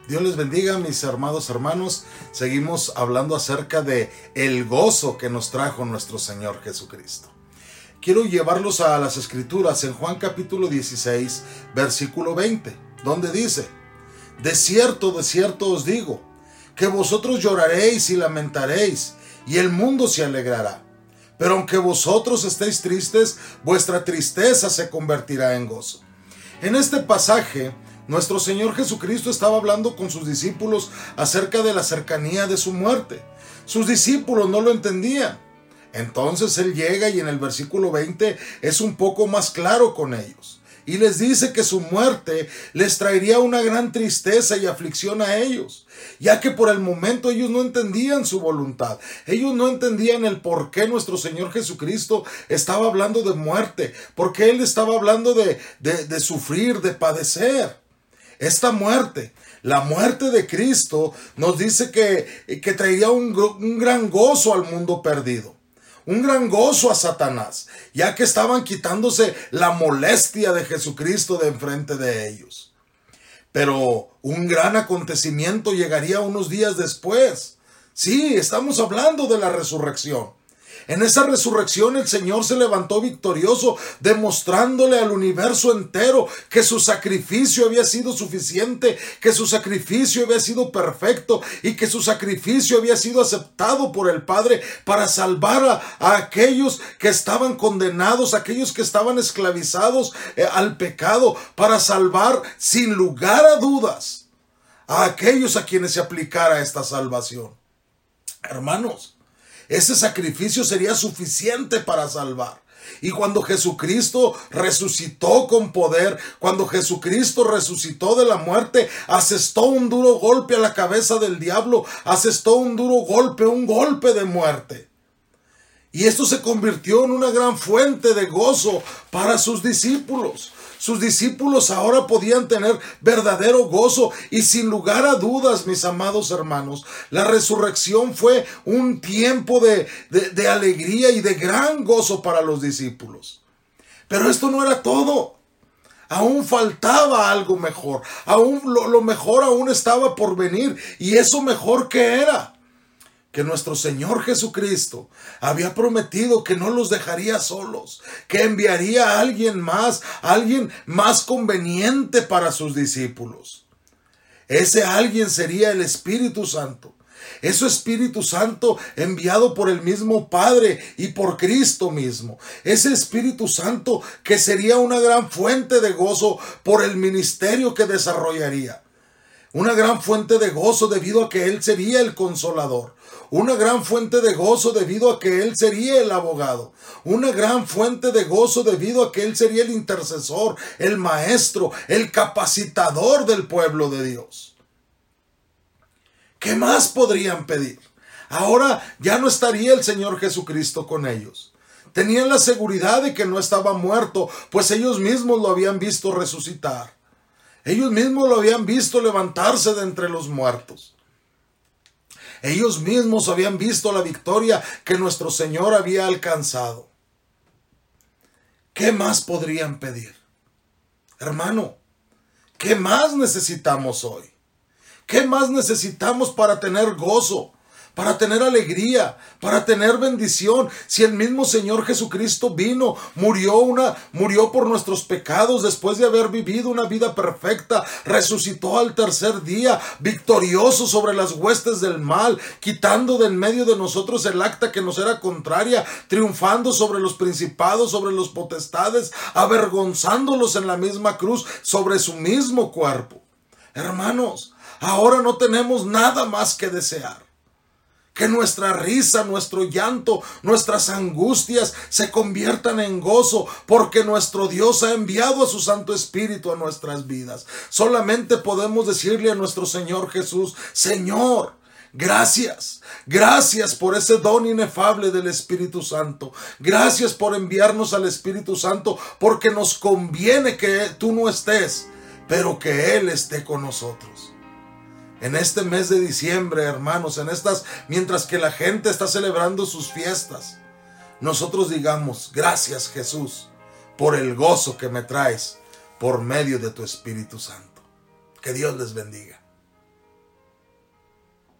Dios les bendiga, mis amados hermanos. Seguimos hablando acerca de el gozo que nos trajo nuestro Señor Jesucristo. Quiero llevarlos a las Escrituras en Juan capítulo 16, versículo 20, donde dice: de cierto os digo, que vosotros lloraréis y lamentaréis, y el mundo se alegrará. Pero aunque vosotros estéis tristes, vuestra tristeza se convertirá en gozo. En este pasaje, nuestro Señor Jesucristo estaba hablando con sus discípulos acerca de la cercanía de su muerte. Sus discípulos no lo entendían. Entonces Él llega y en el versículo 20 es un poco más claro con ellos. Y les dice que su muerte les traería una gran tristeza y aflicción a ellos, ya que por el momento ellos no entendían su voluntad. Ellos no entendían el por qué nuestro Señor Jesucristo estaba hablando de muerte, porque Él estaba hablando de sufrir, de padecer. Esta muerte, la muerte de Cristo, nos dice que traería un gran gozo al mundo perdido. Un gran gozo a Satanás, ya que estaban quitándose la molestia de Jesucristo de enfrente de ellos. Pero un gran acontecimiento llegaría unos días después. Sí, estamos hablando de la resurrección. En esa resurrección el Señor se levantó victorioso, demostrándole al universo entero que su sacrificio había sido suficiente, que su sacrificio había sido perfecto y que su sacrificio había sido aceptado por el Padre para salvar a aquellos que estaban condenados, a aquellos que estaban esclavizados al pecado, para salvar sin lugar a dudas a aquellos a quienes se aplicara esta salvación. Hermanos, ese sacrificio sería suficiente para salvar. Y cuando Jesucristo resucitó con poder, cuando Jesucristo resucitó de la muerte, asestó un duro golpe a la cabeza del diablo, asestó un duro golpe, un golpe de muerte. Y esto se convirtió en una gran fuente de gozo para sus discípulos. Sus discípulos ahora podían tener verdadero gozo y sin lugar a dudas, mis amados hermanos, la resurrección fue un tiempo de alegría y de gran gozo para los discípulos. Pero esto no era todo. Aún faltaba algo mejor. Aún lo mejor aún estaba por venir. ¿Y eso mejor qué era? Que nuestro Señor Jesucristo había prometido que no los dejaría solos, que enviaría a alguien más conveniente para sus discípulos. Ese alguien sería el Espíritu Santo. Ese Espíritu Santo enviado por el mismo Padre y por Cristo mismo. Ese Espíritu Santo que sería una gran fuente de gozo por el ministerio que desarrollaría. Una gran fuente de gozo debido a que Él sería el consolador. Una gran fuente de gozo debido a que Él sería el abogado. Una gran fuente de gozo debido a que Él sería el intercesor, el maestro, el capacitador del pueblo de Dios. ¿Qué más podrían pedir? Ahora ya no estaría el Señor Jesucristo con ellos. Tenían la seguridad de que no estaba muerto, pues ellos mismos lo habían visto resucitar. Ellos mismos lo habían visto levantarse de entre los muertos. Ellos mismos habían visto la victoria que nuestro Señor había alcanzado. ¿Qué más podrían pedir? Hermano, ¿qué más necesitamos hoy? ¿Qué más necesitamos para tener gozo? Para tener alegría, para tener bendición. Si el mismo Señor Jesucristo vino, murió por nuestros pecados después de haber vivido una vida perfecta, resucitó al tercer día, victorioso sobre las huestes del mal, quitando de en medio de nosotros el acta que nos era contraria, triunfando sobre los principados, sobre los potestades, avergonzándolos en la misma cruz, sobre su mismo cuerpo. Hermanos, ahora no tenemos nada más que desear. Que nuestra risa, nuestro llanto, nuestras angustias se conviertan en gozo, porque nuestro Dios ha enviado a su Santo Espíritu a nuestras vidas. Solamente podemos decirle a nuestro Señor Jesús: Señor, gracias. Gracias por ese don inefable del Espíritu Santo. Gracias por enviarnos al Espíritu Santo, porque nos conviene que tú no estés, pero que Él esté con nosotros. En este mes de diciembre, hermanos, mientras que la gente está celebrando sus fiestas, nosotros digamos: gracias, Jesús, por el gozo que me traes por medio de tu Espíritu Santo. Que Dios les bendiga.